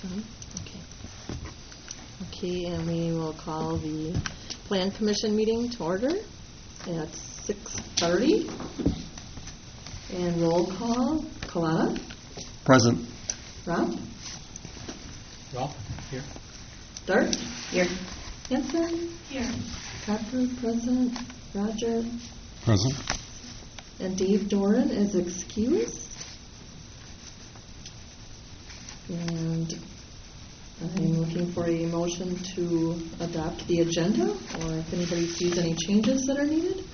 Okay. Okay, and we will call the Plan Commission meeting to order at 6:30. And roll call, Kalana? Present. Rob? Rob, here. Dart? Here. Hanson? Here. Copper, present. Roger? Present. And Dave Doran is excused. And I'm looking for a motion to adopt the agenda, or if anybody sees any changes that are needed.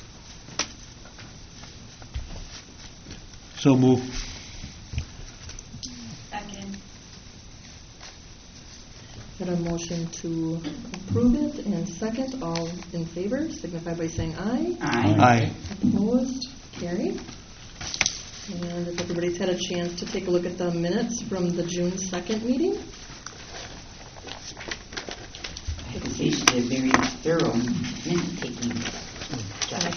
So move. Second. Got a motion to approve it, and second. All in favor signify by saying aye. Aye. Opposed? Carried. And if everybody's had a chance to take a look at the minutes from the June 2nd meeting. I have to say she did a very thorough minute-taking job.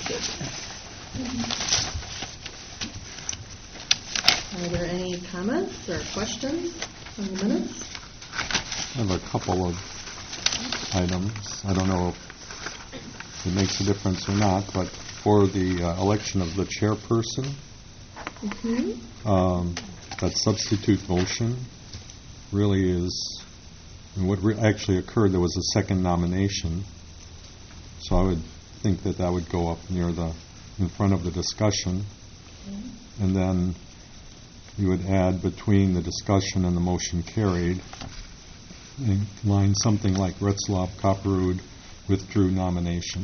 Are there any comments or questions on the minutes? I have a couple of items. I don't know if it makes a difference or not, but for the election of the chairperson, that substitute motion really is, and what actually occurred, there was a second nomination. So I would think that would go up in front of the discussion. Okay. And then you would add between the discussion and the motion carried, in line something like Retzlaff Copperwood withdrew nomination.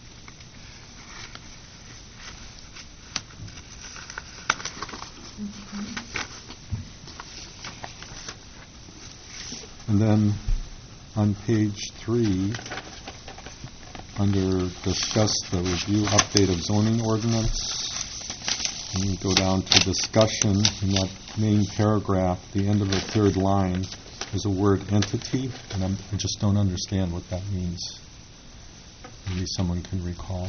And then on page 3, under discuss the review update of zoning ordinance, and you go down to discussion in that main paragraph, the end of the third line, there's a word entity, and I just don't understand what that means. Maybe someone can recall.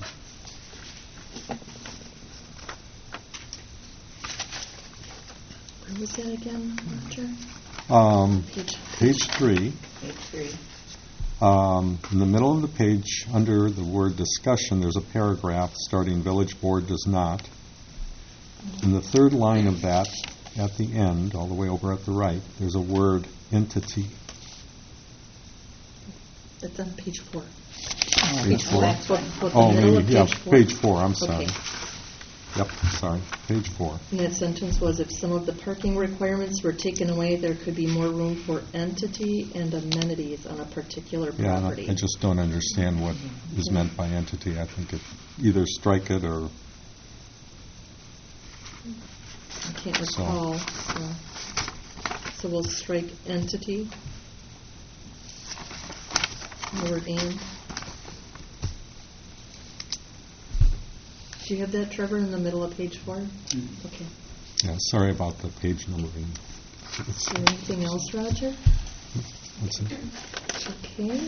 Where was that again, Roger? Page 3. Page 3. In the middle of the page, under the word discussion, there's a paragraph starting village board does not. In the third line of that, at the end, all the way over at the right, there's a word entity. It's on page 4. Page 4? That's what the middle of page 4. Page 4, I'm sorry. Okay. Yep, sorry, page 4. And that sentence was, if some of the parking requirements were taken away, there could be more room for entity and amenities on a particular property. Yeah, I just don't understand what is meant by entity. I think it either strike it or... I can't recall. So we'll strike entity. The word and. Do you have that, Trevor, in the middle of page 4? Mm-hmm. Okay. Yeah, sorry about the page numbering. Is there anything else, Roger? That's it. Okay.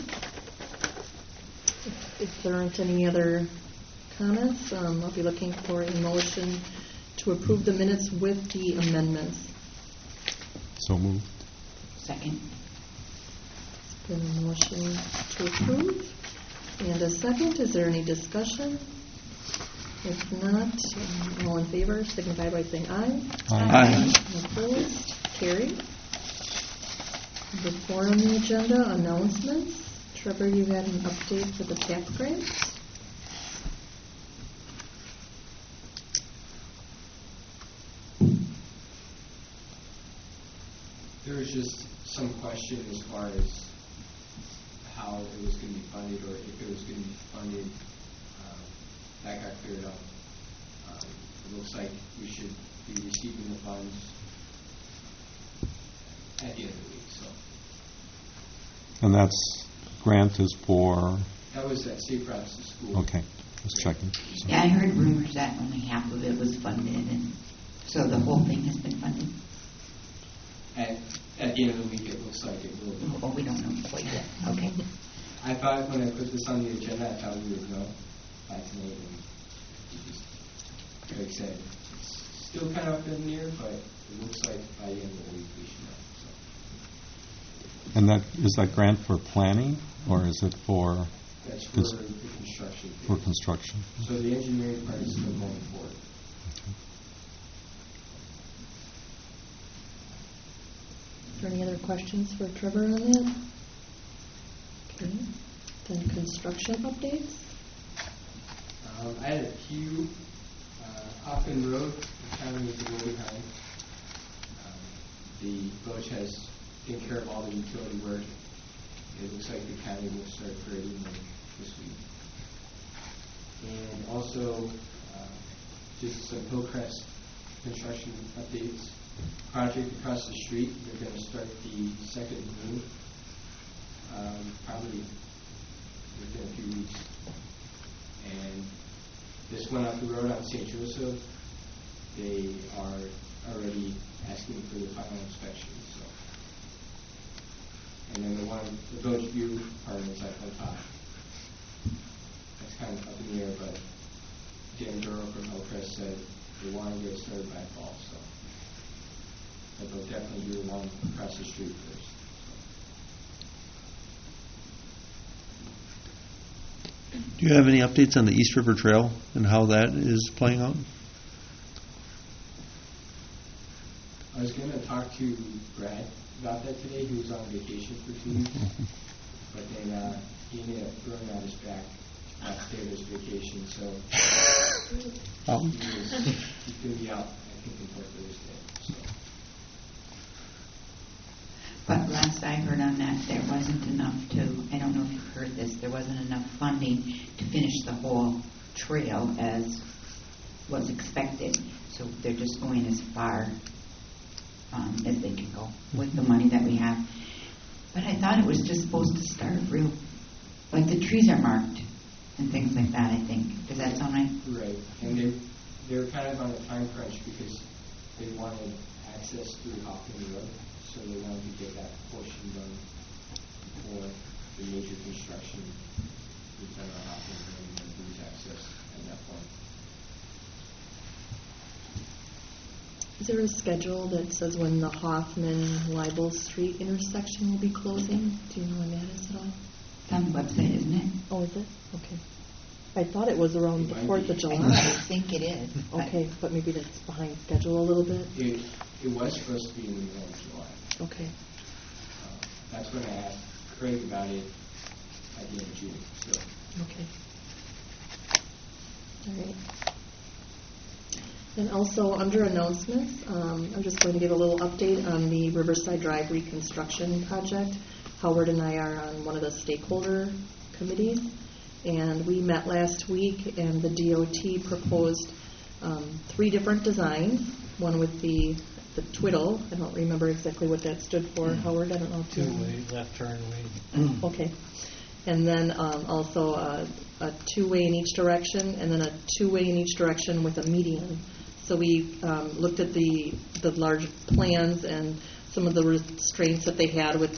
If there aren't any other comments, I'll be looking for a motion to approve the minutes with the amendments. So moved. Second. It's been a motion to approve. And a second. Is there any discussion? If not, all in favor signify by saying aye. Aye. Opposed? Carried. Number 4 on the agenda, announcements. Trevor, you had an update for the tax grants? There was just some question as far as how it was going to be funded, or if it was going to be funded. That got cleared up. It looks like we should be receiving the funds at the end of the week. So. And that's grant is for... That was at St. Francis School. Okay, just checking. So. Yeah, I heard rumors that only half of it was funded, and so the whole thing has been funded. At the end of the week, it looks like it will be. Oh, we don't know quite yet. Okay. I thought when I put this on the agenda, I thought we would know by tonight. And like I said, it's still kind of up in the air, but it looks like by the end of the week we should know. So. And is that grant for planning, or is it for That's for the construction. for construction? So the engineering part is still going forward. Is there any other questions for Trevor on that? Okay. Then construction updates. I had a few. Hoffman Road, the county is a little behind. The village has taken care of all the utility work. It looks like the county will start grading them this week. And also, just some Hillcrest construction updates. Project across the street, they're going to start the second room probably within a few weeks. And this one off the road on St. Joseph, they are already asking for the final inspection. So, and then the one, the Village View apartments on top. That's kind of up in the air, but Dan Durrell from Hillcrest said they want to get started by fall. So, but they'll definitely do the one across the street first. Do you have any updates on the East River Trail and how that is playing out? I was going to talk to Brad about that today. He was on vacation for 2 weeks, but then he ended up throwing out his back last day of his vacation. So he's going to be out, I think, until Thursday. So. But last I heard on that, there wasn't enough to, I don't know if you've heard this, there wasn't enough funding to finish the whole trail as was expected. So they're just going as far as they can go with the money that we have. But I thought it was just supposed to start real, like the trees are marked and things like that, I think. Does that sound right? Right. And they're kind of on a time crunch because they wanted access through Hoffman Road. So they wanted to get that portion done before the major construction was done on Hoffman Road and then lose access at that point. Is there a schedule that says when the Hoffman-Leibel Street intersection will be closing? Do you know when that is at all? It's on the website, isn't it? Oh, is it? Okay. I thought it was around the 4th of July. I think it is. Okay, but maybe that's behind schedule a little bit. It was supposed to be in the middle of July. Okay. That's when I asked Craig about it at the end of June. So. Okay. All right. And also under announcements, I'm just going to give a little update on the Riverside Drive reconstruction project. Howard and I are on one of the stakeholder committees, and we met last week, and the DOT proposed 3 different designs. One with the twiddle. I don't remember exactly what that stood for. Howard, I don't know if you... Two-way, left turn lane. Okay. And then also a 2-way in each direction, and then a 2-way in each direction with a median. So we looked at the large plans and some of the restraints that they had with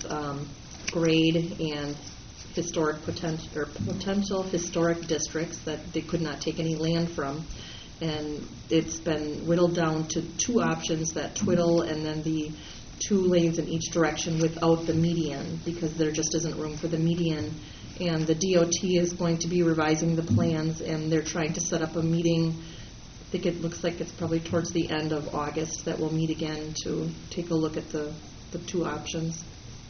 grade and historic potential historic districts that they could not take any land from. And it's been whittled down to 2 options, that twiddle and then the 2 lanes in each direction without the median, because there just isn't room for the median. And the DOT is going to be revising the plans, and they're trying to set up a meeting. I think it looks like it's probably towards the end of August that we'll meet again to take a look at the 2 options.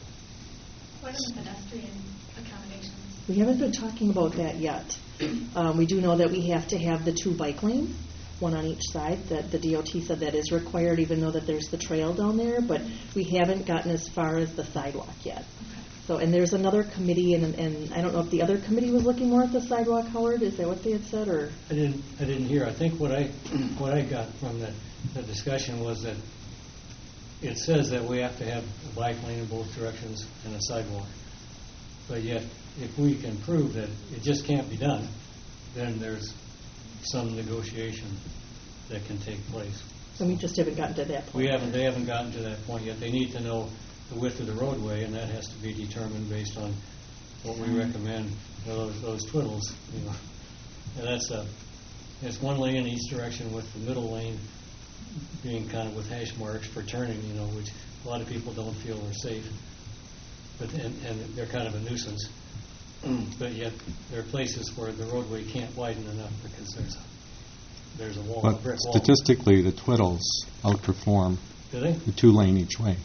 What are the pedestrian accommodations? We haven't been talking about that yet. We do know that we have to have the 2 bike lanes, one on each side. That the DOT said that is required, even though that there's the trail down there. But we haven't gotten as far as the sidewalk yet. So, and there's another committee, and I don't know if the other committee was looking more at the sidewalk. Howard, is that what they had said, or? I didn't hear. I think what I got from the discussion was that it says that we have to have a bike lane in both directions and a sidewalk. But yet, if we can prove that it just can't be done, then there's some negotiation that can take place. And we just haven't gotten to that point. They haven't gotten to that point yet. They need to know the width of the roadway, and that has to be determined based on what we recommend. Those twiddles, and it's 1 lane in each direction, with the middle lane being kind of with hash marks for turning, which a lot of people don't feel are safe. but and they're kind of a nuisance. But yet there are places where the roadway can't widen enough because there's a wall, a But brick wall. statistically, the Twiddles outperform Do they? the 2-lane each way.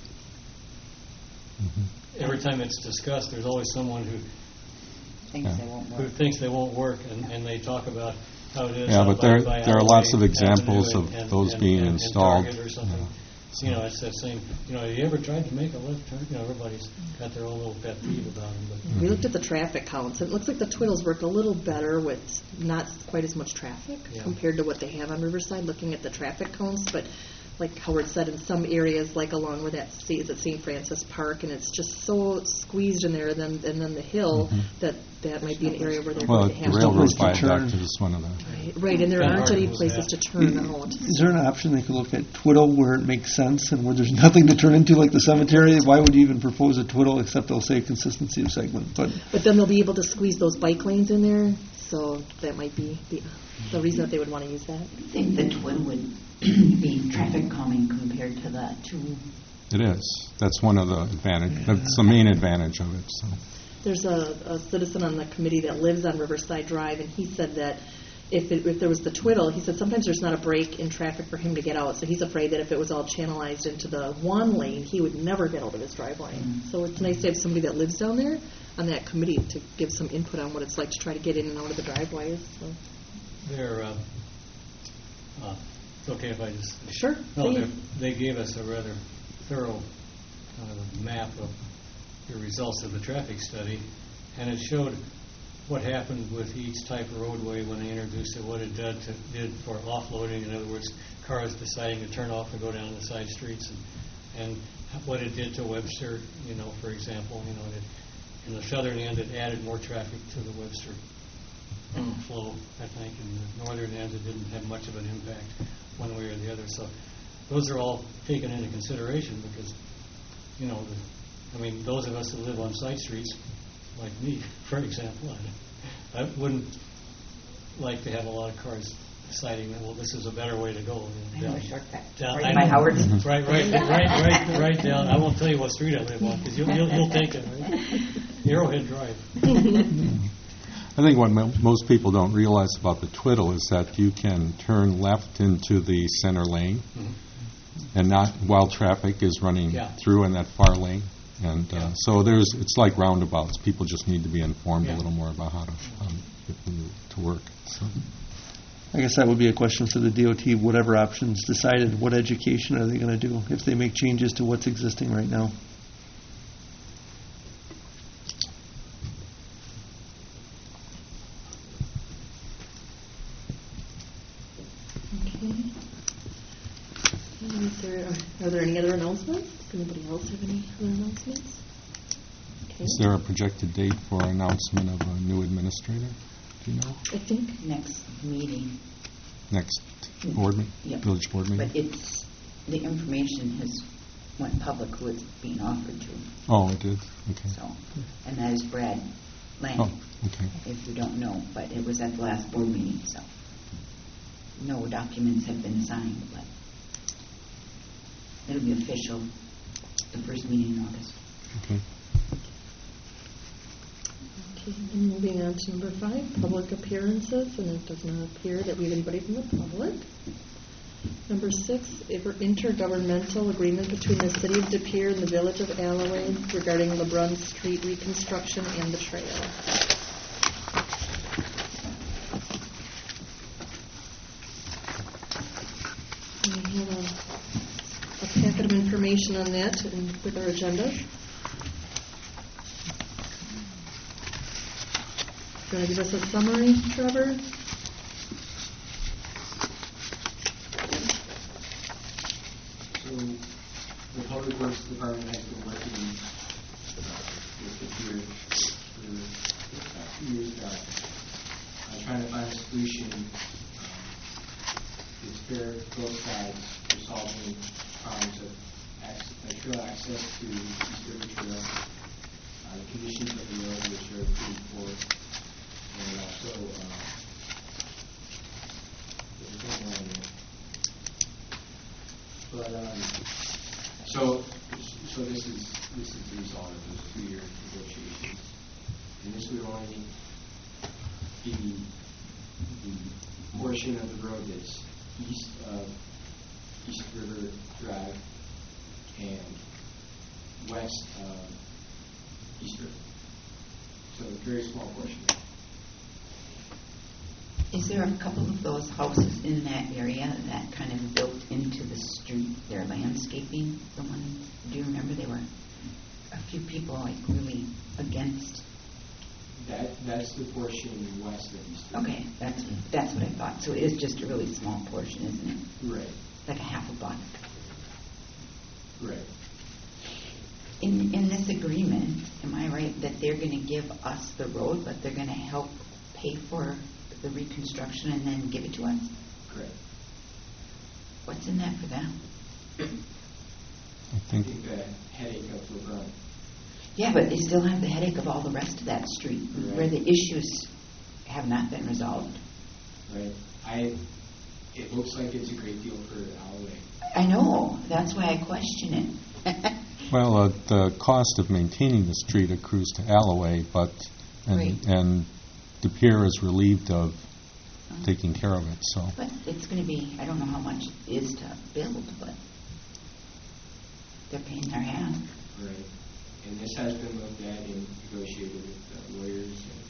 Every time it's discussed, there's always someone who Things Yeah. they won't who work. thinks they won't work, and they talk about how it is. Yeah, out but by there are lots of Alloway examples Avenue of those being and installed. Target or something. You know, it's that same. You know, have you ever tried to make a left turn? You know, everybody's got their own little pet peeve about them. But We looked at the traffic counts. It looks like the Twiddles work a little better with not quite as much traffic Yeah. compared to what they have on Riverside, looking at the traffic counts. But like Howard said, in some areas, like along where is at St. Francis Park, and it's just so squeezed in there, and then the hill, that might be an area where they're Well, going the to have railroad to turn. viaduct is one of the... Right, and there Kinda aren't hard any to places lose to turn out. Is there an option they could look at twiddle where it makes sense and where there's nothing to turn into, like the cemetery? Why would you even propose a twiddle except they'll say consistency of segment? But But then they'll be able to squeeze those bike lanes in there, so that might be the reason that they would want to use that. I think the twin would be traffic calming compared to the two. It is. That's one of the advantage. That's the main advantage of it. So. There's a citizen on the committee that lives on Riverside Drive, and he said that if there was the twiddle, he said sometimes there's not a break in traffic for him to get out. So he's afraid that if it was all channelized into the one lane, he would never get out of his driveway. So it's nice to have somebody that lives down there on that committee to give some input on what it's like to try to get in and out of the driveways. So. they're. It's okay if I just. Sure. No, please. they gave us a rather thorough map of the results of the traffic study, and it showed what happened with each type of roadway when they introduced it, what it did for offloading. In other words, cars deciding to turn off and go down the side streets, and what it did to Webster. You know, for example, you know, in the southern end, it added more traffic to the Webster flow, I think. In the northern end, it didn't have much of an impact one way or the other. So those are all taken into consideration because, you know, those of us who live on side streets, like me, for example, I wouldn't like to have a lot of cars deciding that, well, this is a better way to go. I know a shortcut. Down, Right I by know. Howard's. Right down. I won't tell you what street I live on because you'll take it, right? Arrowhead Drive. I think what most people don't realize about the twiddle is that you can turn left into the center lane, and not while traffic is running Yeah. through in that far lane. And so it's like roundabouts. People just need to be informed Yeah. a little more about how to get them to work. So. I guess that would be a question for the DOT. Whatever options decided, what education are they going to do if they make changes to what's existing right now? Okay. Are there any other announcements? Does anybody else have any other announcements? Okay. Is there a projected date for announcement of a new administrator? Do you know? I think Next meeting. Next board meeting? Yep. Village board meeting? But the information has went public who it's being offered to. Oh, it did? Okay. So, and that is Brad Lang, Oh, okay. if you don't know, but it was at the last board meeting, so no documents have been signed, but it'll be official the first meeting in August. Okay. Okay, and moving on to number 5, public appearances, and it does not appear that we have anybody from the public. Number 6, intergovernmental agreement between the City of De Pere and the Village of Alloway regarding LeBrun Street reconstruction and the trail. We have a packet of information on that with our agenda. Do you want to give us a summary, Trevor? So the Public Works Department has been working with the pier for a few years now, trying to find a solution to spare both sides for solving problems of trail access to East River Trail, the conditions of the road which are pretty poor, and also there's one more on there. But so this is this is the result of those 2-year negotiations. And this would only be the portion of the road that's east of East River Drive and west of East River. So a very small portion. Is there a couple of those houses in that area that kind of built into the street, their landscaping? The ones, do you remember there were a few people like really against? That's the portion west of East River. Okay, that's what I thought. So it is just a really small portion, isn't it? Right. Like a half a block. Right. In this agreement, am I right that they're going to give us the road, but they're going to help pay for the reconstruction and then give it to us? Correct. What's in that for them? I I think think the headache of LeBron. Yeah, but they still have the headache of all the rest of that street Right. where the issues have not been resolved. Right. It looks like it's a great deal for Alloway. I know. That's why I question it. well, the cost of maintaining the street accrues to Alloway, Right. and De Pere is relieved of taking care of it. So But it's going to be, I don't know how much it is to build, but they're paying their half. Right. And this has been looked at and negotiated with lawyers and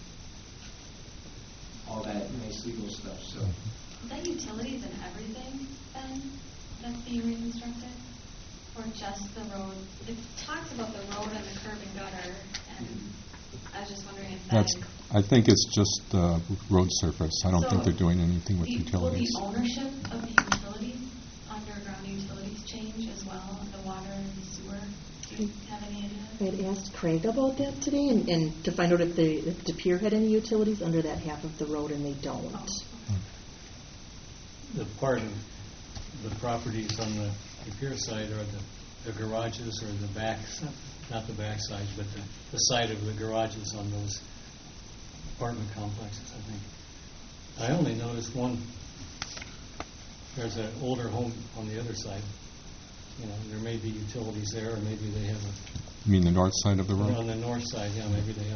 all that nice legal stuff. So Is that utilities and everything then that's being reconstructed? Or just the road? It talks about the road and the curb and gutter, and I was just wondering if that I think it's just the road surface. I don't think So they're doing anything with utilities. Will the ownership of the utilities, underground utilities, change as well? The water and the sewer? Do you have any idea? I had asked Craig about that today, and to find out if De Pere had any utilities under that half of the road, and they don't. Oh. The part of the properties on the De Pere side are the garages or the backs, not the back sides, but the side of the garages on those apartment complexes, I think. I only noticed one. There's an older home on the other side. You know, there may be utilities there, or maybe they have You mean the north side of the road? on the north side, yeah, maybe they have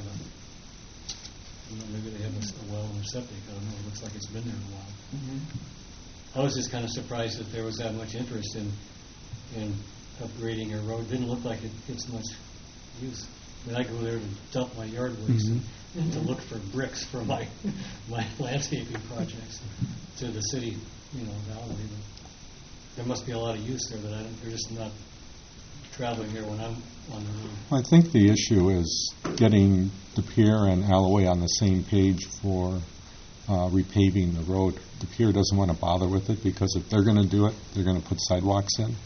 a well and a septic. I don't know. It looks like it's been there a while. Mm-hmm. I was just kind of surprised that there was that much interest in upgrading a road. Didn't look like it gets much use. I mean, I go there to dump my yard waste and to look for bricks for my landscaping projects to the city, Valley. But there must be a lot of use there that they're just not traveling there when I'm on the road. I think the issue is getting De Pere and Alloway on the same page for repaving the road. De Pere doesn't want to bother with it because if they're going to do it, they're going to put sidewalks in.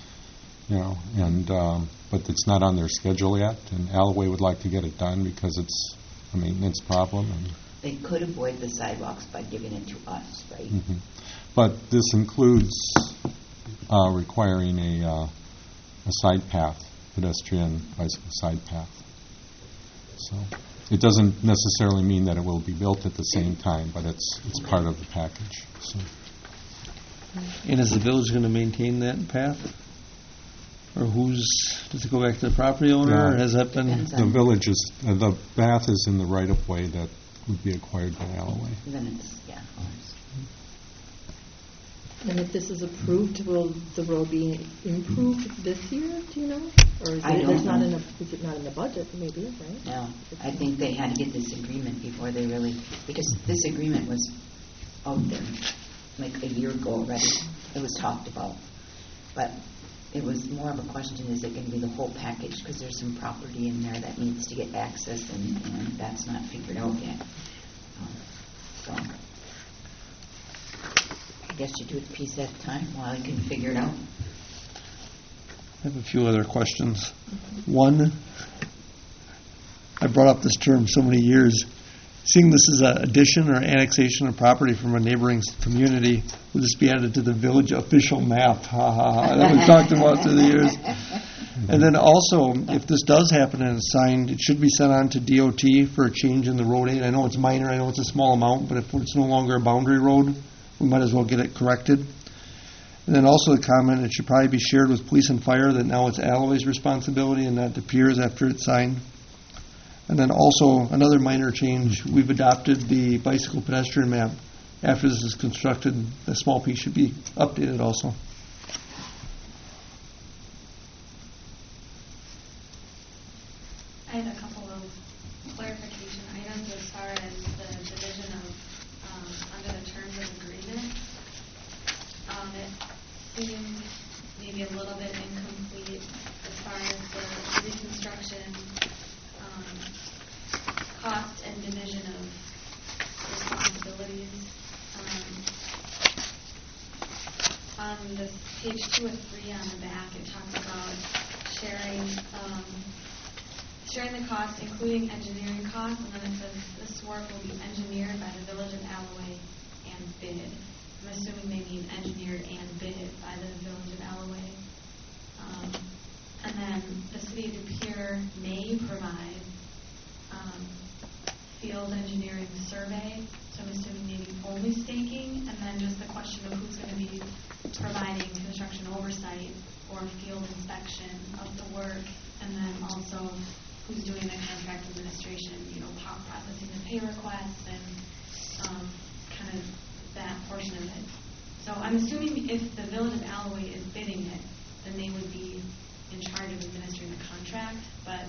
But it's not on their schedule yet, and Alloway would like to get it done because it's a maintenance problem. They could avoid the sidewalks by giving it to us, right? But this includes requiring a side path, pedestrian bicycle side path. So it doesn't necessarily mean that it will be built at the same time, but it's part of the package. So. And is the village going to maintain that path? Or does it go back to the property owner, or has that been? Depends The village is, the path is in the right-of-way that would be acquired by Alloway. Then it's, ours. And if this is approved, will the road be improved this year, do you know? Or is I it, don't know. is it not in the budget, maybe, right? No, I think they had to get this agreement before they really, because this agreement was out there like a year ago already. It was talked about. But it was more of a question, is it going to be the whole package? Because there's some property in there that needs to get access, and that's not figured out yet. So I guess you do it a piece at a time while you can figure it out. I have a few other questions. One, I brought up this term so many years. Seeing this as an addition or annexation of property from a neighboring community, would this be added to the village official map? Ha ha ha. That we've talked about through the years. And then also, if this does happen and it's signed, it should be sent on to DOT for a change in the road aid. I know it's minor, I know it's a small amount, but if it's no longer a boundary road, we might as well get it corrected. And then also the comment, it should probably be shared with police and fire, that now it's Alloway's responsibility and not De Pere's after it's signed. And then also, another minor change, we've adopted the bicycle pedestrian map. After this is constructed, the small piece should be updated also. I have a couple of clarification items as far as the division of, under the terms of agreement. It seems maybe a little bit incomplete as far as the reconstruction cost and division of responsibilities. On this page 2 of 3 on the back, it talks about sharing the costs, including engineering costs, and then it says this work will be engineered by the Village of Alloway and bid. I'm assuming they mean engineered and bid by the Village of Alloway. And then the City of De Pere may provide field engineering survey, so I'm assuming maybe only staking, and then just the question of who's going to be providing construction oversight or field inspection of the work, and then also who's doing the contract administration, processing the pay requests and kind of that portion of it. So I'm assuming if the Village of Alloway is bidding it, then they would be in charge of administering the contract, but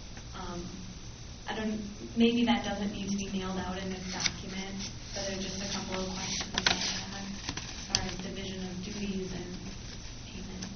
maybe that doesn't need to be nailed out in this document, but there are just a couple of questions that I had as far as division of duties and payment.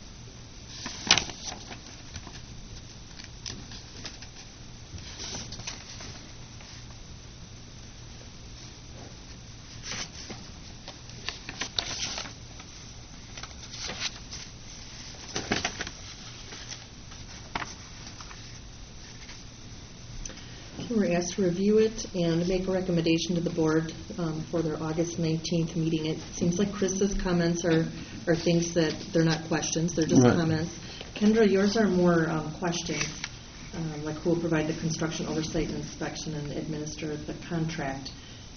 We're asked to review it and make a recommendation to the board for their August 19th meeting. It seems like Chris's comments are things that they're not questions, they're just Right. comments. Kendra, yours are more questions, like who will provide the construction oversight and inspection and administer the contract.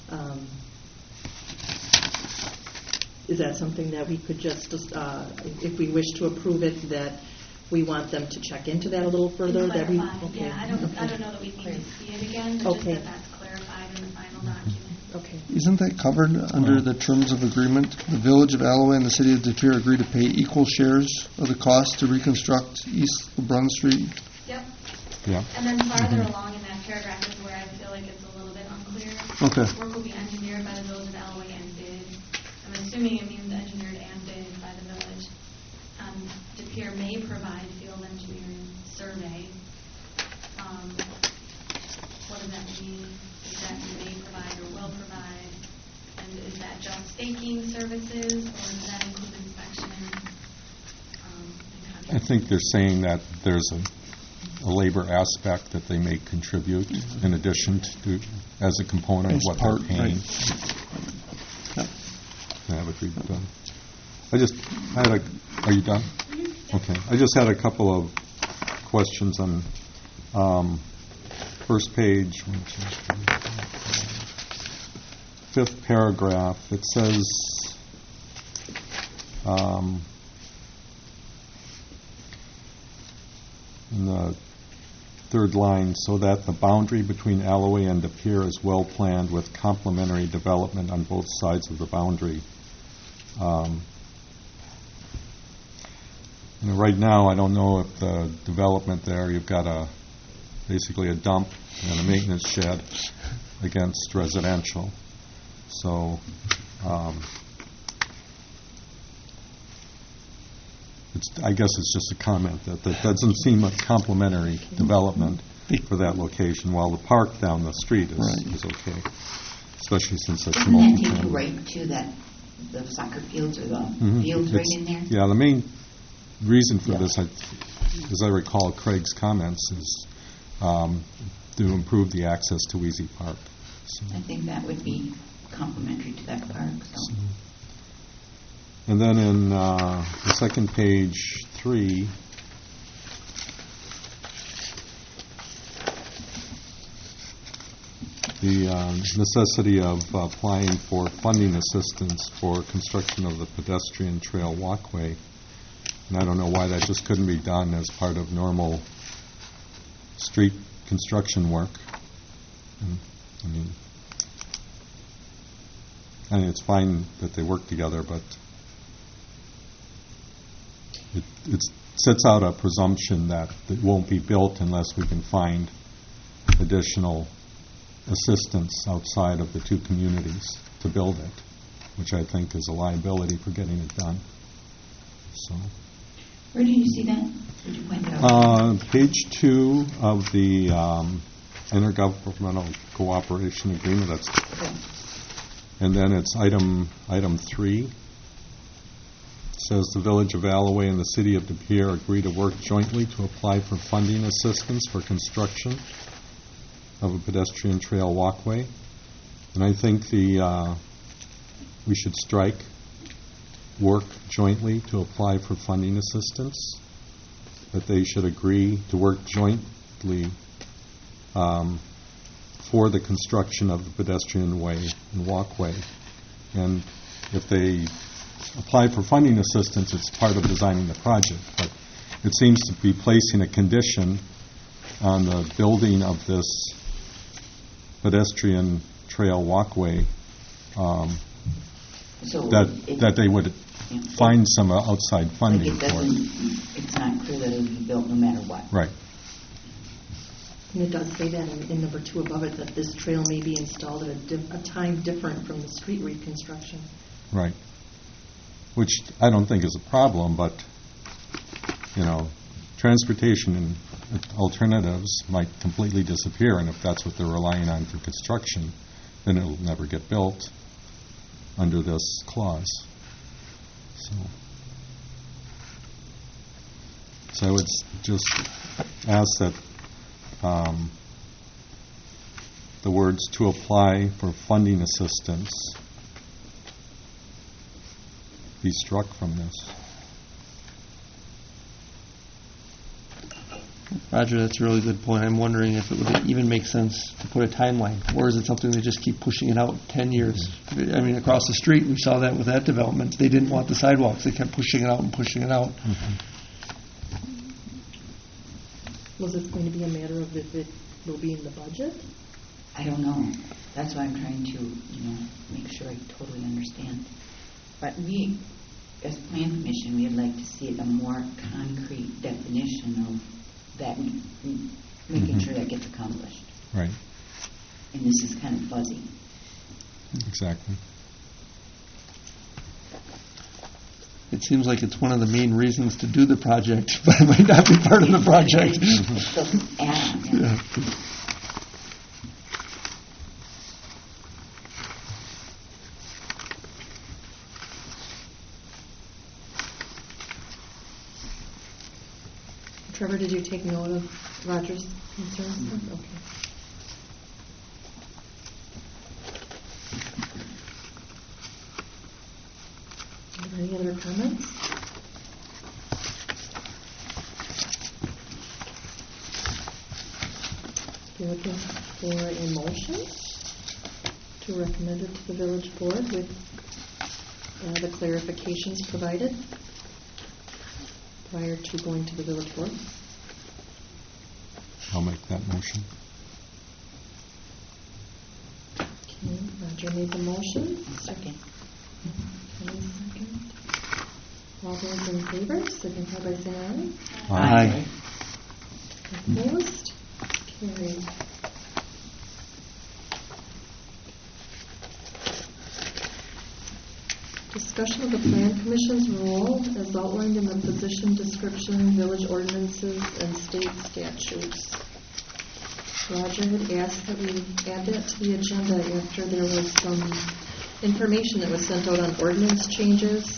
Is that something that we could just if we wish to approve it, that we want them to check into that a little further? That we, Clarify. Yeah, I don't know that we need to see it again, but Okay. just that that's clarified in the final document. Okay. Isn't that covered under the terms of agreement? The Village of Alloway and the City of De Pere agree to pay equal shares of the cost to reconstruct East LeBrun Street. Yep. Yeah. And then farther along in that paragraph is where I feel like it's a little bit unclear. Okay. Work will be engineered by the Village of Alloway and bid. I'm assuming it means engineered and bid by the village. De Pere may provide field engineering survey. What does that mean? Is that may provide or will provide? And is that just staking services, or does that include inspection and I contract? think they're saying that there's a labor aspect that they may contribute in addition to, as a component of As what part, they're paying. right. Yep. I would be done. Are you done? Okay. I just had a couple of questions on first page, 5th paragraph. It says, in the third line, so that the boundary between Alloway and De Pere is well planned with complementary development on both sides of the boundary. Right now, I don't know if the development there, you've got basically a dump and a maintenance shed against residential. So I guess it's just a comment that doesn't seem a complementary development for that location, while the park down the street is okay, especially since it's Doesn't that take you multi-family. right to the soccer fields or the Mhm. fields right It's- in there? Yeah, the main reason for Yeah. this, as I recall Craig's comments, is to improve the access to Wheezy Park. So- I think that would be complementary to that park, so. And then in the second page, 3, the necessity of applying for funding assistance for construction of the pedestrian trail walkway. And I don't know why that just couldn't be done as part of normal street construction work. I mean, it's fine that they work together, but it sets out a presumption that it won't be built unless we can find additional assistance outside of the two communities to build it, which I think is a liability for getting it done. So, Where did you see that? Did you point that out? page 2 of the intergovernmental cooperation agreement. That's, and then it's item 3. It says the Village of Alloway and the City of De Pere agree to work jointly to apply for funding assistance for construction of a pedestrian trail walkway. And I think we should strike work jointly to apply for funding assistance, that they should agree to work jointly for the construction of the pedestrian way and walkway. And if they apply for funding assistance, it's part of designing the project. But it seems to be placing a condition on the building of this pedestrian trail walkway So that they would find some outside funding for it. It's not clear that it would be built no matter what. Right. And it does say that in number 2 above it, that this trail may be installed at a time different from the street reconstruction. Right. Which I don't think is a problem, but, transportation and alternatives might completely disappear, and if that's what they're relying on for construction, then it'll never get built under this clause. So I would just ask that the words "to apply for funding assistance" be struck from this. Roger, that's a really good point. I'm wondering if it would even make sense to put a timeline, or is it something they just keep pushing it out 10 years? I mean, across the street, we saw that with that development. They didn't want the sidewalks. They kept pushing it out and pushing it out. Was this going to be a matter of if it will be in the budget? I don't know. That's why I'm trying to, make sure I totally understand. But we, as Plan Commission, we'd like to see a more concrete definition of that, making sure that gets accomplished. Right. And this is kind of fuzzy. Exactly. It seems like it's one of the main reasons to do the project, but it might not be part of the project. It doesn't add on, yeah. Trevor, did you take note of Roger's concerns? Okay. Any other comments? You're looking for a motion to recommend it to the village board with the clarifications provided prior to going to the village board. I'll make that motion. Okay, Roger made the motion. Second. Kenny second. All those in favor, signify by saying aye. Aye. Opposed? Carried. Discussion of the Plan Commission's role as outlined in the position description, village ordinances, and state statutes. Roger had asked that we add that to the agenda after there was some information that was sent out on ordinance changes.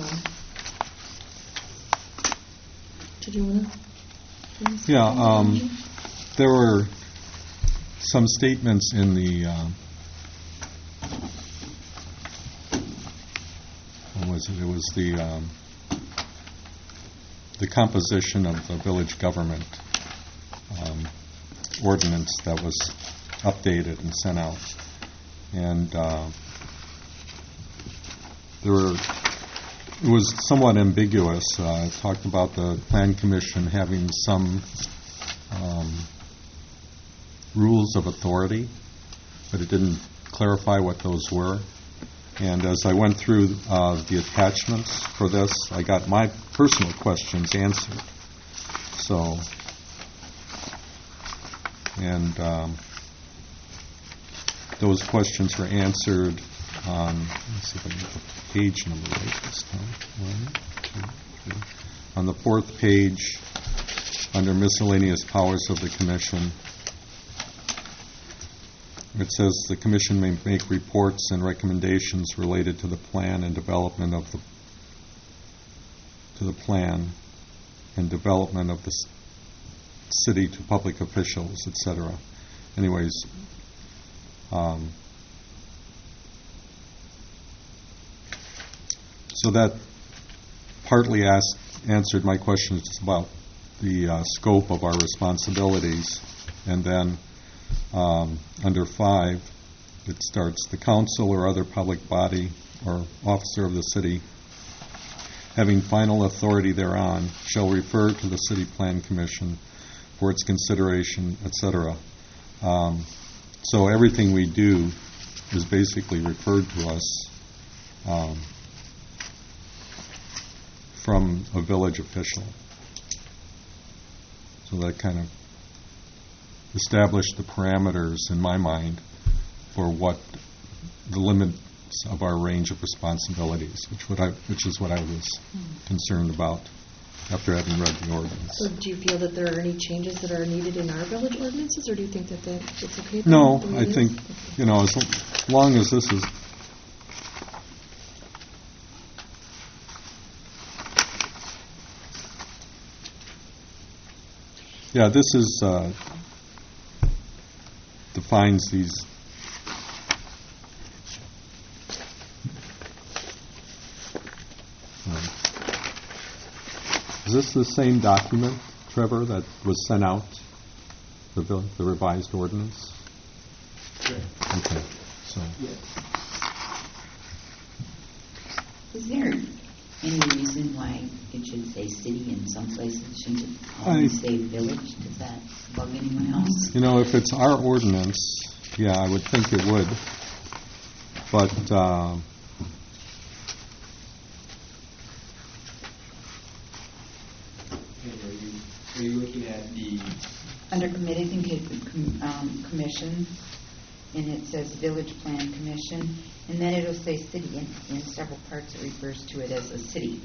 Did you want to? Yeah, there were some statements in the what was it? It was the composition of the village government ordinance that was updated and sent out. And it was somewhat ambiguous. It talked about the Plan Commission having some rules of authority, but it didn't clarify what those were. And as I went through the attachments for this, I got my personal questions answered. So, and those questions were answered on, let me see if I can get the page number right this time. 1, 2, 3. On the 4th page, under miscellaneous powers of the Commission, it says the Commission may make reports and recommendations related to the plan and development of the plan and development of the city to public officials, etc. Anyways, so that partly answered my questions about the scope of our responsibilities. And then under 5, it starts, the council or other public body or officer of the city having final authority thereon shall refer to the City Plan Commission for its consideration, etc. So everything we do is basically referred to us from a village official. So that kind of established the parameters in my mind for what the limits of our range of responsibilities, which is what I was concerned about after having read the ordinance. So do you feel that there are any changes that are needed in our village ordinances, or do you think that it's okay? No, the way I it is? think, as long as this is this is defines these. Is this the same document, Trevor, that was sent out, the revised ordinance? Sure. Okay, so. Yeah. Is there any reason why it should say city in some places? Shouldn't it always say village? Does that bug anyone else? If it's our ordinance, yeah, I would think it would. But Are you looking at the, Under committee, I think it's commission, and it says village plan commission, and then it'll say city. In several parts, it refers to it as a city.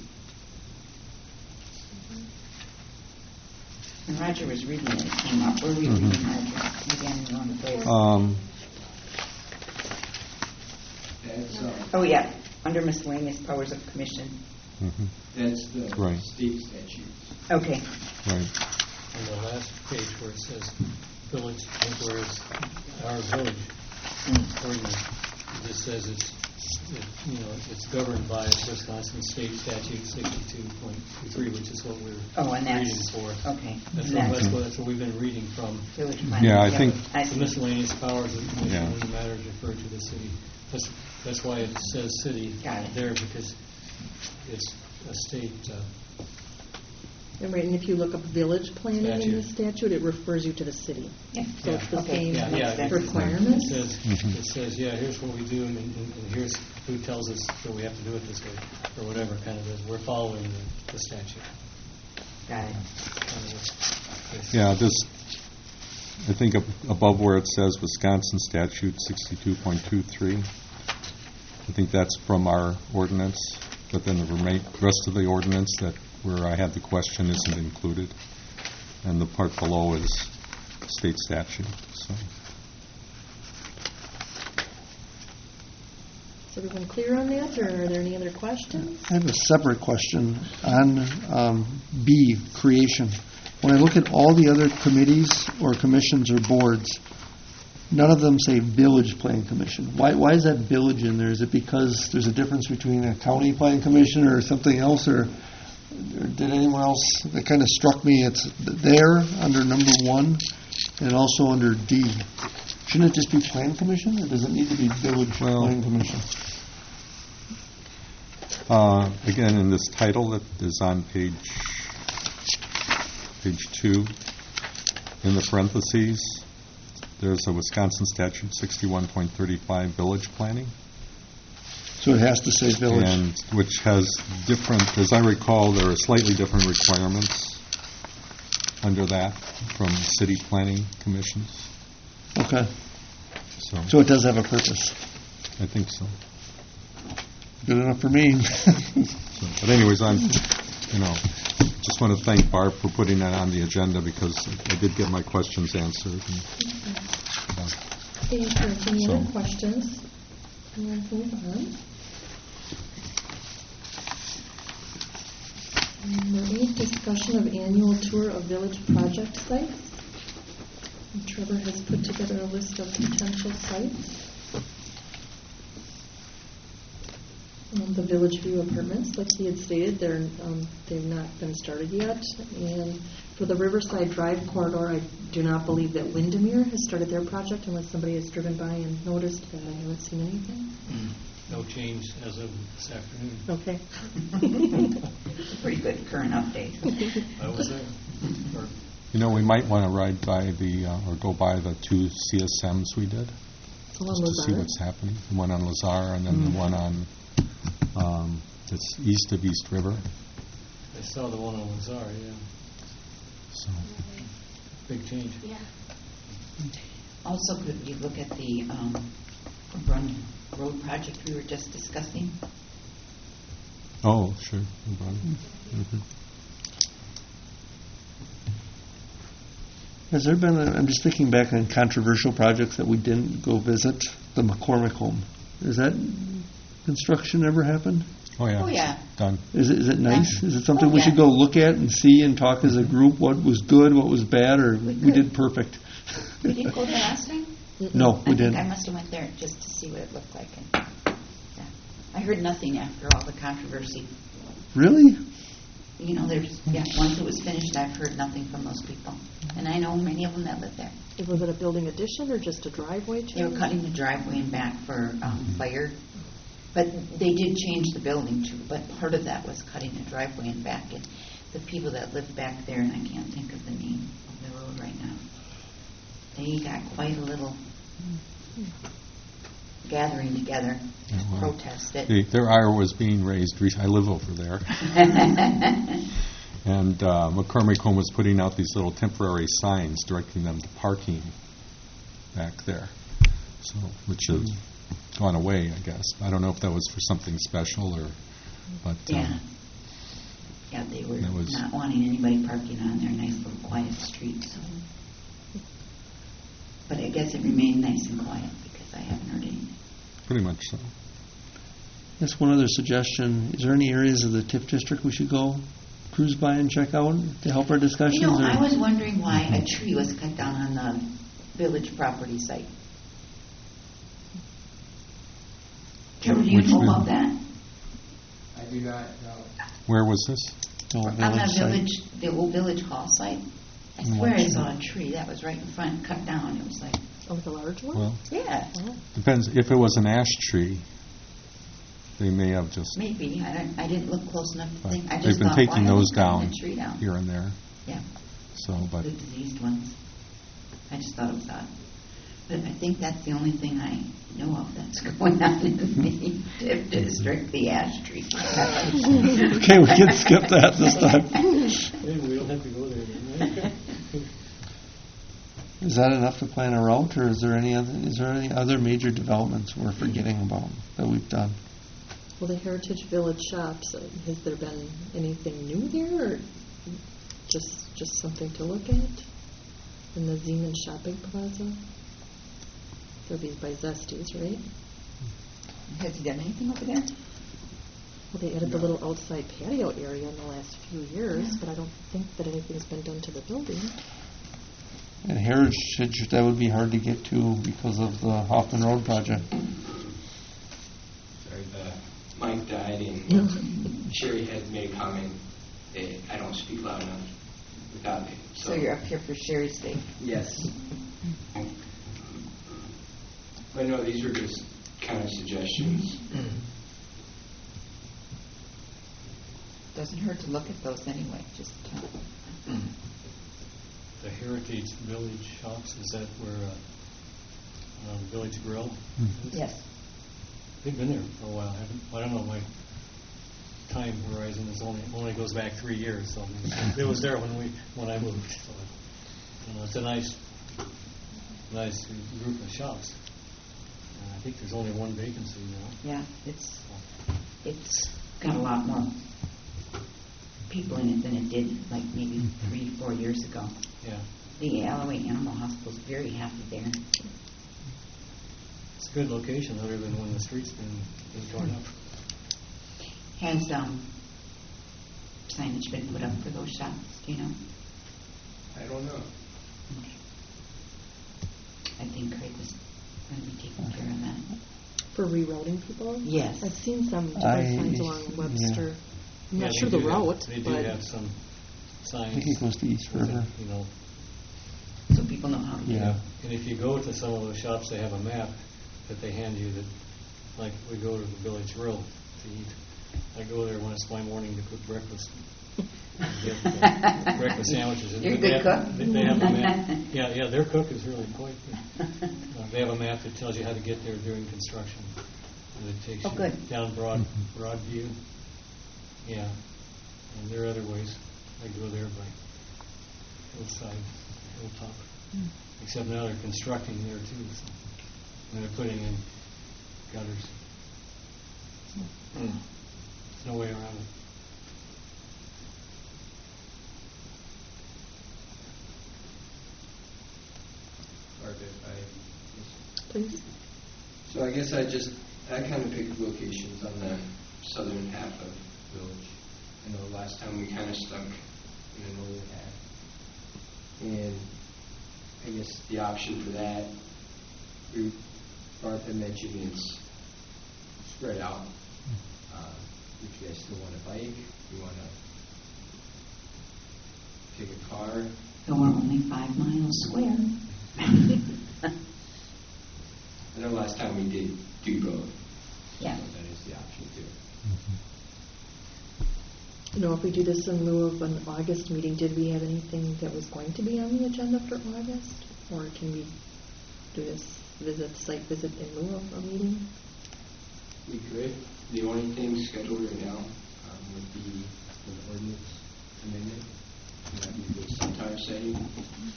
And Roger was reading it. It came up. Were we reading, Roger? Maybe I'm in the wrong place. that's, Oh, yeah. Under miscellaneous powers of commission. that's the Right. state statute. Okay. right. On the last page where it says village, where it's our village ordinance, it just says it's governed by Wisconsin State Statute 62.23, which is what we're And that's reading for. okay. That's And what we've been reading from. Village plan. Yeah, I think- I The see. miscellaneous powers of the commission Yeah. when the matters referred to the city. That's why it says city Got it. there, because it's a state. And right, and if you look up village planning in the Statute. statute, it refers you to the city. Yeah. So it's the Okay. same Yeah, it requirements. says, here's what we do, and here's who tells us that we have to do it this way, or whatever kind of is. We're following the statute. Got it. Yeah, this, I think above where it says Wisconsin Statute 62.23, I think that's from our ordinance, but then the rest of the ordinance that where I had the question isn't included, and the part below is state statute. So. Is everyone clear on that, or are there any other questions? I have a separate question on B, creation. When I look at all the other committees or commissions or boards, none of them say village plan commission. Why is that village in there? Is it because there's a difference between a county plan commission or something else, or did anyone else? That kind of struck me. It's there under number 1 and also under D. Shouldn't it just be Plan Commission, or does it need to be Village Well- Plan Commission? Again, in this title that is on page 2, in the parentheses, there's a Wisconsin statute 61.35 village planning, So it has to say Village. and which has different, as I recall, there are slightly different requirements under that from city planning commissions. Okay, So so it does have a purpose. I think so. Good enough for me. So, but anyways, just want to thank Barb for putting that on the agenda because I did get my questions answered. And, Thank you. Any other So- questions? And let's move on. Any discussion of annual tour of village project sites? And Trevor has put together a list of potential sites. The Village View Apartments, like he had stated, they've not been started yet. And for the Riverside Drive corridor, I do not believe that Windermere has started their project unless somebody has driven by and noticed that I haven't seen anything. No change as of this afternoon. Okay. Pretty good current update. I was there. Or- we might want to ride by or go by the 2 CSMs we did, Along just to see Lazar. what's happening. The one on Lazar and then the one on, that's east of East River. I saw the one on Lazar, yeah. So, Big change. Yeah. Also, could you look at the Run Road project we were just discussing? oh, sure. No problem. Mhm. Has there been, I'm just thinking back on controversial projects that we didn't go visit, the McCormick home. Has that construction ever happened? Oh, yeah. Oh, yeah. Done. Is it nice? Yeah. Is it something Oh, we yeah. should go look at and see and talk as a group? What was good, what was bad, or We we could. did perfect? We didn't go there last time? No, I we think didn't. I must have went there just to see what it looked like. And, yeah. I heard nothing after all the controversy. Really? Once it was finished, I've heard nothing from those people. And I know many of them that live there. Was it a building addition or just a driveway change? They were cutting the driveway and back for fire. But they did change the building too, but part of that was cutting the driveway and back. And the people that live back there, and I can't think of the name of the road right now, they got quite a little gathering together to Oh, wow. protest it. Their ire was being raised. I live over there. And McCormick Home was putting out these little temporary signs directing them to parking back there, so which has gone away, I guess. I don't know if that was for something special or, but Yeah. Yeah, they were That was- not wanting anybody parking on their nice little quiet street. So. But I guess it remained nice and quiet because I haven't heard anything. pretty much so. Just one other suggestion. Is there any areas of the TIF district we should go cruise by and check out to help our discussions? You know, or- I was wondering why a tree was cut down on the village property site. Trevor, do you Which know one? about that? I do not know. Where was this? Oh, On village the site. village, the old village hall site? I In swear I what saw a tree that was right in front, cut down. It was like, Oh, the large one? Well, yeah, Oh. depends. If it was an ash tree, they may have just. maybe. I didn't look close enough to but think. I they've just been thought, why taking are they those cutting down the tree down? here and there. Yeah. So, but The diseased ones. I just thought it was odd. But I think that's the only thing I know of that's going on in the TIF district, the ash tree. Okay, we can skip that this time. Maybe we don't have to go there then, right? Is that enough to plan a route, or is there any other major developments we're forgetting about that we've done? Well, the Heritage Village shops, has there been anything new there, or just something to look at? In the Zeman Shopping Plaza? They'll be by Zesties, right? Has he done anything over there? Well, they added the little outside patio area in the last few years, Yeah. but I don't think that anything's been done to the building. And Heritage, that would be hard to get to because of the Hoffman Road project. Sorry, Mike died and Sherry had made a comment that I don't speak loud enough without me. So you're up here for Sherry's sake. Yes. I know these were just kind of suggestions. Doesn't hurt to look at those anyway, just, The Heritage Village shops, is that where Village Grill is? yes. They've been there for a while, haven't? I don't know, my time horizon is only goes back 3 years, so it was there when I moved. So, it's a nice group of shops. And I think there's only one vacancy now. Yeah, it's got a lot more people in it than it did like maybe 3-4 years ago. Yeah, The Alloway Animal Hospital's very happy there. it's a good location, other than when the street's been torn up. Has signage been put up for those shops, do you know? I don't know. Okay. I think Craig was going to be taking care of that. For rerouting people? Yes. I've seen some different signs along Webster. I'm not sure the route, They do but have some I signs. think it goes to East River. You know, So people know how to get Yeah. and if you go to some of those shops, they have a map that they hand you that, like, we go to the Village Grill to eat. I go there when it's my morning to cook breakfast. Get breakfast sandwiches. And You're a they good have- cook. They have a map. Yeah, their cook is really quite good. They have a map that tells you how to get there during construction. And it takes Oh, you good. down Broadview. Yeah. And there are other ways. I go there by Hilltop. Except now they're constructing there too. So. And they're putting in gutters. So, there's no way around it. Or if I please. So I guess I kind of picked locations on the southern half of Village. I know last time we kind of stuck in the northern half. And I guess the option for that, Martha mentioned it's spread out. If you guys still want to bike, you want to take a car. So we're only 5 miles square. I know last time we did do both. Yeah. So that is the option too. You know, if we do this in lieu of an August meeting, did we have anything that was going to be on the agenda for August? Or can we do this site visit in lieu of a meeting? We could. The only thing scheduled right now would be an ordinance amendment. And that would be the sometime setting. But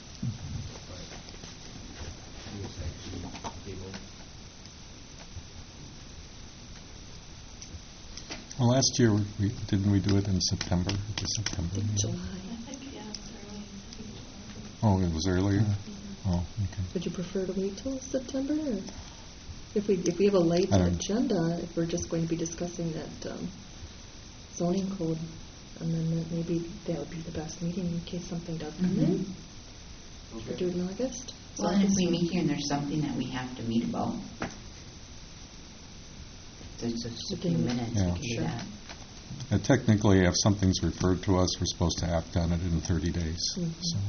I guess that could be tabled. Well, last year, didn't we do it in September? It was September. I think meeting. July. I think, yeah, it's early. I think it's Oh, it was earlier? Oh, okay. Would you prefer to wait till September? Or if we have a late I don't- agenda, if we're just going to be discussing that zoning code amendment, maybe that would be the best meeting in case something does come in. Should we do it in August? Well, and if we meet here and there's something that we have to meet about, there's just a few minutes, we Yeah. can do Sure. that. Technically, if something's referred to us, we're supposed to act on it in 30 days. Mhm. So,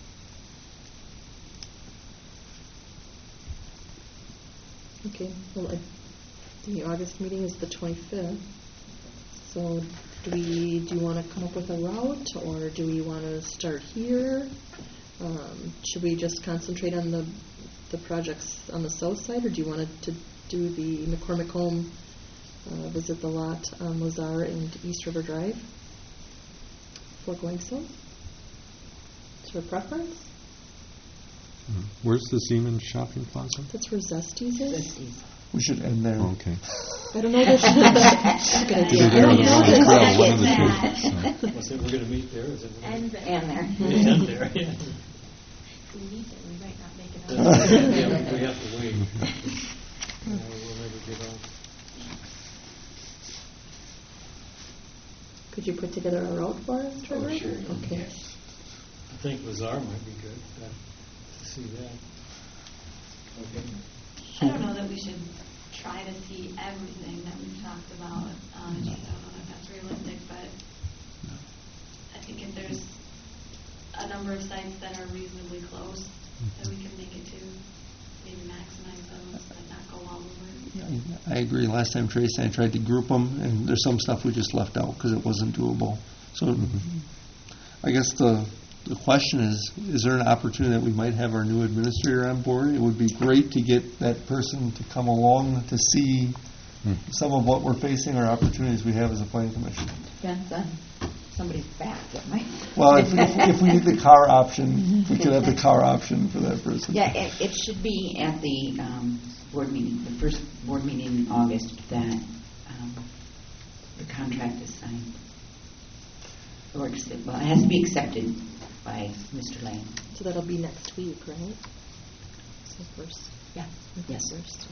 Okay, well, the August meeting is the 25th. So do you want to come up with a route, or do we want to start here? Should we just concentrate on the projects on the south side, or do you want to do the McCormick Home, visit the lot on Lazar and East River Drive before going south? Is there a preference? where's the Siemens Shopping Plaza? That's where Zesties is. Zesties. We should end there. Okay. I don't know that. That's a good idea. Either there or I don't know the that- grill, one of the two. So. Was it, we're going to meet there? Is it? And there. And there. And there, yeah. If we meet there, we might not make it Yeah, out. we have to wait. We'll never get out. Could you put together a route for us, Trevor? Oh, sure. Okay. Yes. I think Lazar might be good to see that. Okay. I don't know that we should try to see everything that we've talked about. I don't know if that's realistic, but I think if there's a number of sites that are reasonably close that we can make it to, maybe maximize those, but not go I agree. Last time Tracy and I tried to group them, and there's some stuff we just left out because it wasn't doable. So I guess the question is there an opportunity that we might have our new administrator on board? It would be great to get that person to come along to see some of what we're facing or opportunities we have as a planning commission. Depends on somebody's back, it might. Well, if we need the car option, we could have the car option for that person. Yeah, it should be at the board meeting, the first board meeting in August, that the contract is signed. Or, well, it has to be accepted by Mr. Lane. So that'll be next week, right? So first. Yeah. Yes. First.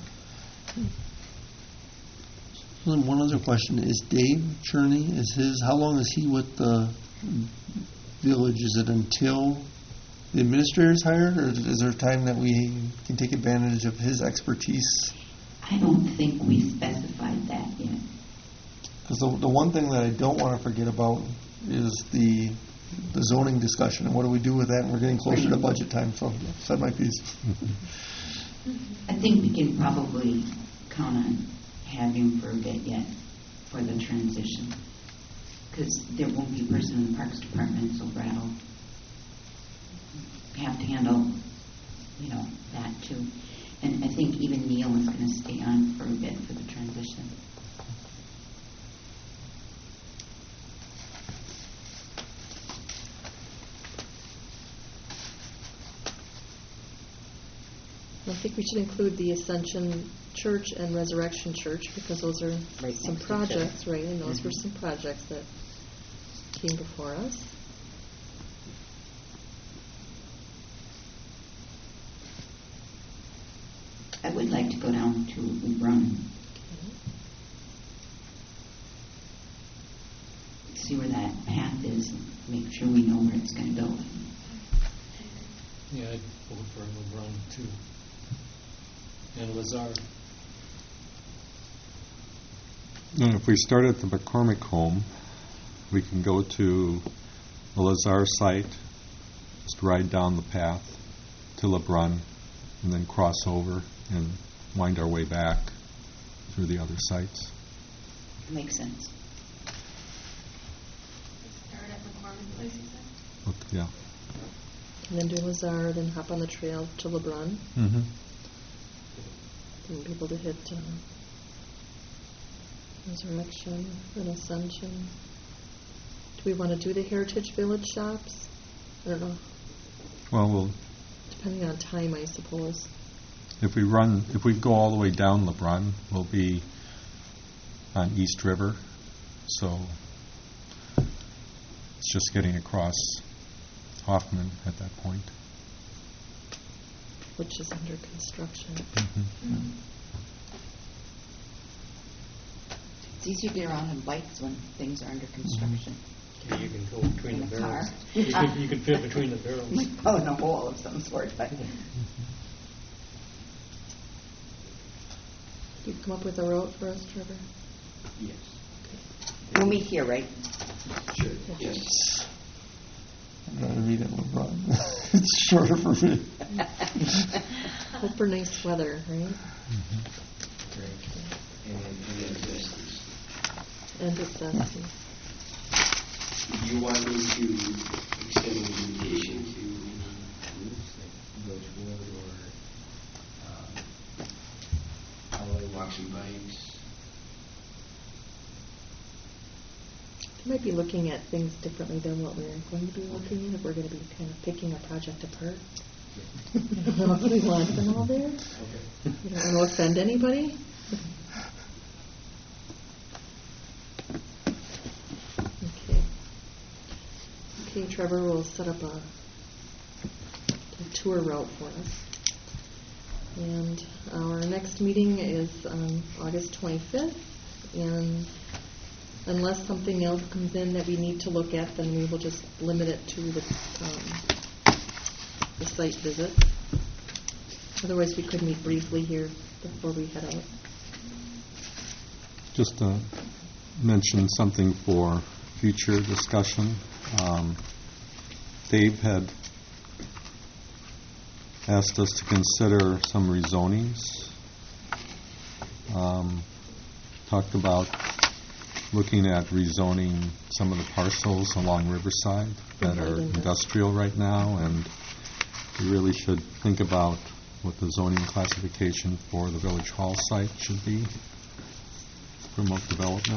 And one other question, is Dave Cherney, how long is he with the village? Is it until the administrator is hired, or is there a time that we can take advantage of his expertise? I don't think we specified that yet. Because the one thing that I don't want to forget about is the zoning discussion, and what do we do with that? And we're getting closer to budget time, so that might be... I think we can probably count on having for a bit yet for the transition, because there won't be a person in the Parks Department, so Brad will have to handle, that too. And I think even Neil is going to stay on for a bit for the transition. I think we should include the Ascension Church and Resurrection Church because those are Right some next to each projects, other. right? And those were some projects that came before us. I would like to go down to Run, see where that path is, and make sure we know where it's going to go. Yeah, I'd vote for LeBron too. And Lazar. And if we start at the McCormick home, we can go to the Lazar site, just ride down the path to LeBrun, and then cross over and wind our way back through the other sites. Makes sense. Start at McCormick Place, you said? Look, yeah. And then do Lazar, then hop on the trail to LeBron. Mm-hmm. And be able to hit Resurrection and Ascension. Do we want to do the Heritage Village shops? I don't know. Well, Depending on time, I suppose. if we go all the way down LeBrun, we'll be on East River, so it's just getting across Hoffman at that point. Which is under construction. Mm-hmm. It's easier to get around on bikes when things are under construction. Yeah, you can go between In the a barrels. car. You could fit between the barrels. Oh, in a hole of some sort, but You come up with a route for us, Trevor? Yes. we'll meet here, right? Sure, yes. I'm going to read it LeBron. It's shorter for me. Hope for nice weather, right? Great. And then this. And it's dusty. Do you want me to extend an invitation to any groups like Village Board or LA Walks and Bikes? We might be looking at things differently than what we're going to be looking at if we're going to be kind of picking a project apart. I don't know if we want them all there. Okay. You don't want to offend anybody. Okay, Trevor will set up a tour route for us. And our next meeting is on August 25th. And unless something else comes in that we need to look at, then we will just limit it to the site visit. Otherwise, we could meet briefly here before we head out. Just to mention something for future discussion. Dave had asked us to consider some rezonings. talked about looking at rezoning some of the parcels along Riverside that are industrial right now, and we really should think about what the zoning classification for the Village Hall site should be to promote development.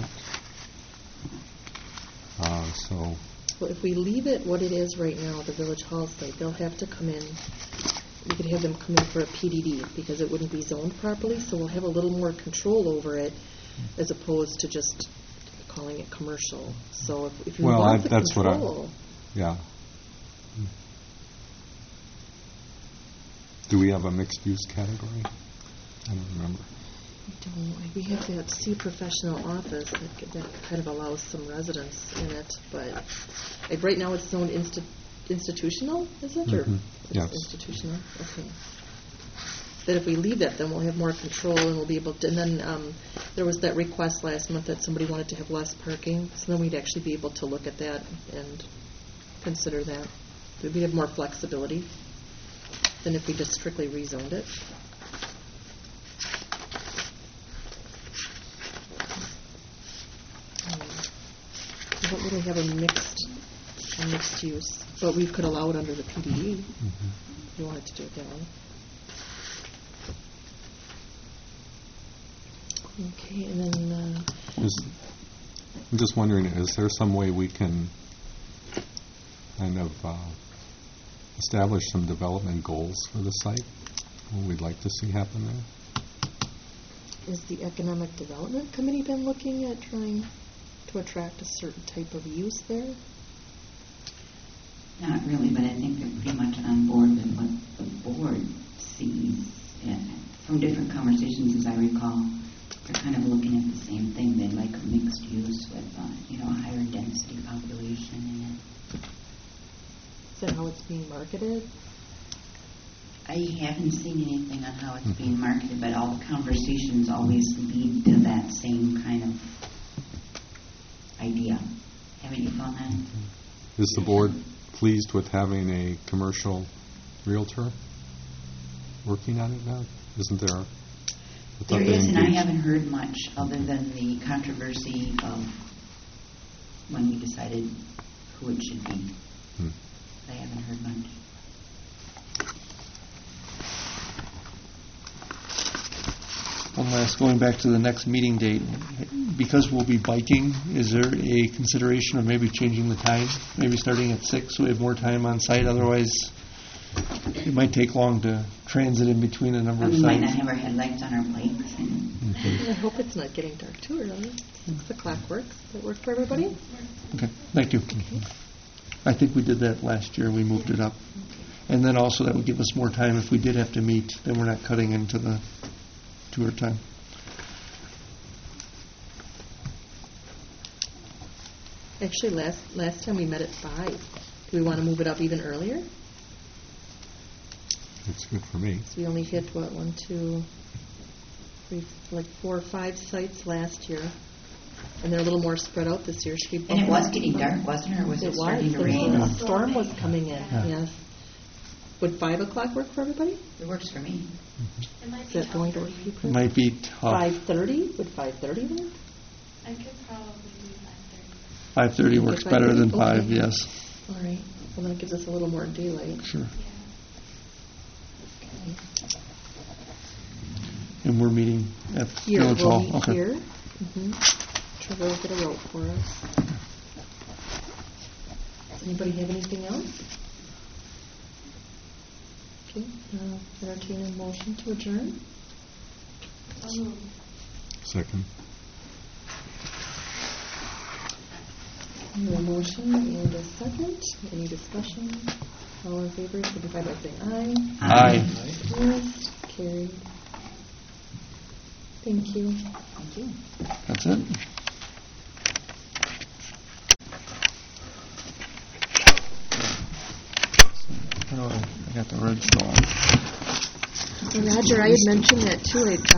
Well, if we leave it what it is right now, the Village Hall site, they'll have to come in. We could have them come in for a PDD because it wouldn't be zoned properly, so we'll have a little more control over it as opposed to just calling it commercial. So if you want the that's control... yeah. Do we have a mixed-use category? I don't remember. We have that C professional office that kind of allows some residence in it, but like right now it's zoned institutional, is it? Or it's yes. institutional? Okay. That if we leave that, then we'll have more control and we'll be able to, and then there was that request last month that somebody wanted to have less parking, so then we'd actually be able to look at that and consider that. We'd have more flexibility than if we just strictly rezoned it. We don't really have a mixed use, but we could allow it under the PDE if you wanted to do it that way. Okay, and then... I'm just wondering, is there some way we can kind of establish some development goals for the site? What we'd like to see happen there? Has the Economic Development Committee been looking at trying to attract a certain type of use there? Not really, but I think they're pretty much on board with what the board sees. From different conversations, as I recall, they're kind of looking at the same thing. They'd like a mixed use with, a higher density population in it. Is that how it's being marketed? I haven't seen anything on how it's being marketed, but all the conversations always lead to that same kind of idea. Haven't you found that? Is the board pleased with having a commercial realtor working on it now? Isn't there? There is, and I haven't heard much other than the controversy of when we decided who it should be. I haven't heard much. One last, going back to the next meeting date, because we'll be biking, is there a consideration of maybe changing the time? Maybe starting at 6 so we have more time on site? Otherwise, it might take long to transit in between a number of We might sites. not have our headlights on our bikes. I hope it's not getting dark too early. 6 o'clock works. Does that work for everybody? Okay, thank you. I think we did that last year. We moved it up. And then also that would give us more time if we did have to meet, then we're not cutting into the tour time. Actually, last time we met at 5. Do we want to move it up even earlier? It's good for me. So we only hit, 1, 2, 3, 4 or 5 sites last year. And they're a little more spread out this year. Should we And it was getting dark, wasn't it? Or was it starting to There rain? was a storm was coming in, yes. Would 5 o'clock work for everybody? It works for me. It might Is be that going to work for you, It Chris? might be tough. 5:30? Would 5:30 work? I could probably do 5:30. 5:30 works better than 5, Okay. yes. All right. Well, then it gives us a little more daylight. Sure. Yeah. Okay. And we're meeting at Here, Village we'll Hall. meet Okay. here. Trevor will get a rope for us. Does anybody have anything else? Okay, entertain a motion to adjourn. So moved. Second. A motion and a second. Any discussion? All in favor, signify by saying aye. Aye. Opposed? Carried. Thank you. Thank you. That's it. Oh, I got the red still on. Roger, I had mentioned that too.